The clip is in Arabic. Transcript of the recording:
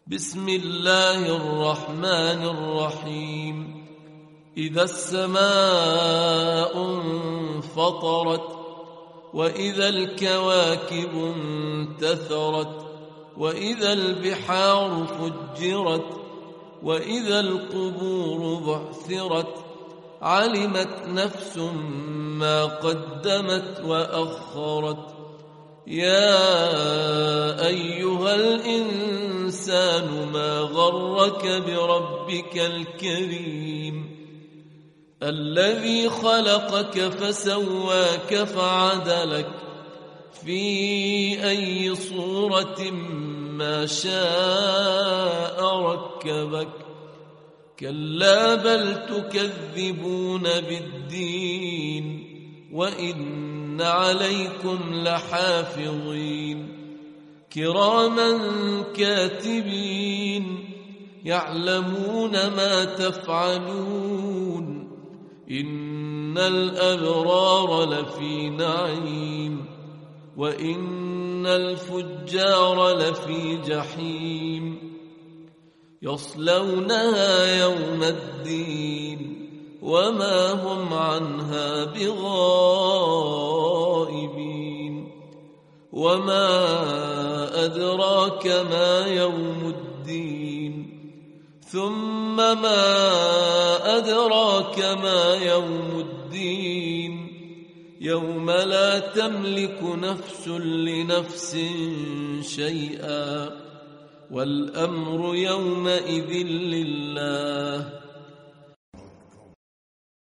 بسم الله الرحمن الرحيم. إذا السماء انفطرت وإذا الكواكب انتثرت وإذا البحار فجرت وإذا القبور بعثرت علمت نفس ما قدمت وأخرت. يا أيها الإنسان ما غرك بربك الكريم الذي خلقك فسواك فعدلك في أي صورة ما شاء ركبك. كلا بل تكذبون بالدين وإن عليكم لحافظين كراما كاتبين يعلمون ما تفعلون. إن الأبرار لفي نعيم وإن الفجار لفي جحيم يصلونها يوم الدين وما هم عنها بغائبين. وما أدراك ما يوم الدين ثم ما أدراك ما يوم الدين يوم لا تملك نفس لنفس شيئا والأمر يومئذ لله